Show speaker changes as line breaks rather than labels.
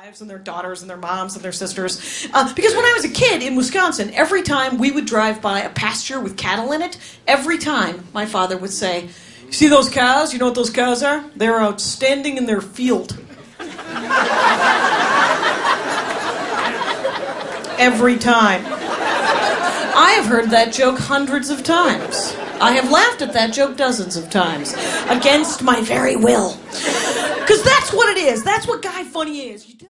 wives and their daughters and their moms and their sisters. Because when I was a kid in Wisconsin, every time we would drive by a pasture with cattle in it, every time my father would say, "You see those cows? You know what those cows are? They're outstanding in their field." Every time. I have heard that joke hundreds of times. I have laughed at that joke dozens of times, against my very will. Because that's what it is. That's what Guy Funny is.